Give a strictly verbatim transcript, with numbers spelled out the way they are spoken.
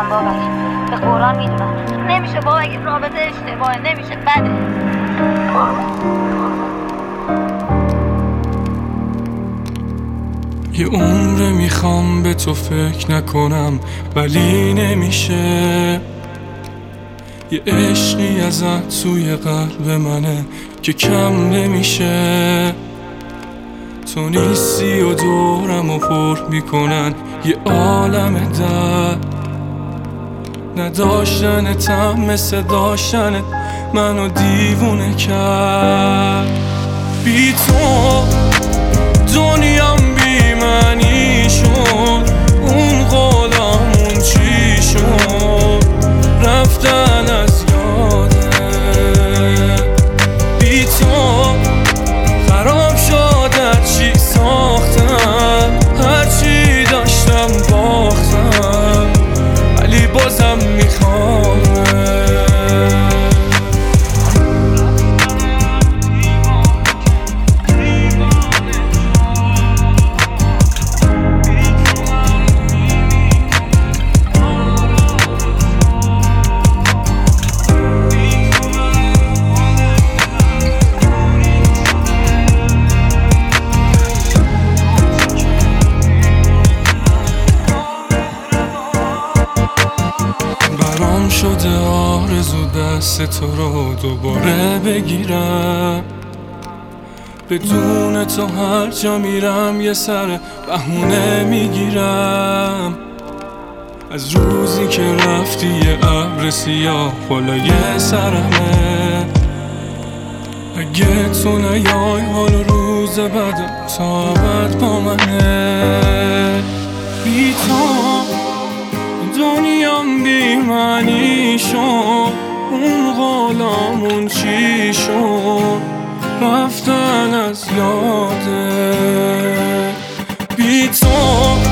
بابک، به قرآن میدونم نمیشه بابک، این رابطه اشتباهه، نمیشه، بده. یه عمره میخوام به تو فکر نکنم ولی نمیشه. یه عشقی ازت توی قلب منه که کم نمیشه. تو نیستی و دورم و پر میکنن یه عالم درد. نداشتنت هم مثل داشتنت منو دیوونه کرد. بی تو دنیام بی معنی شد، اون غلامون چی شد، رفتن از یاده. بی تو خراب شد هرچی ساختم، هرچی داشتم باختم، ولی بازم میخوام. برام شده آرزو دست تو رو دوباره بگیرم. بدون تو هر جا میرم یه سر بهونه میگیرم. از روزی که رفتی یه ابر سیاه بالای سرمه. اگه تو نیای حال و روز بعدم تا ابد با منه. بی تو دنیام بی معنی شد، اون غلامون چی شد، رفتن از یاده. بی تو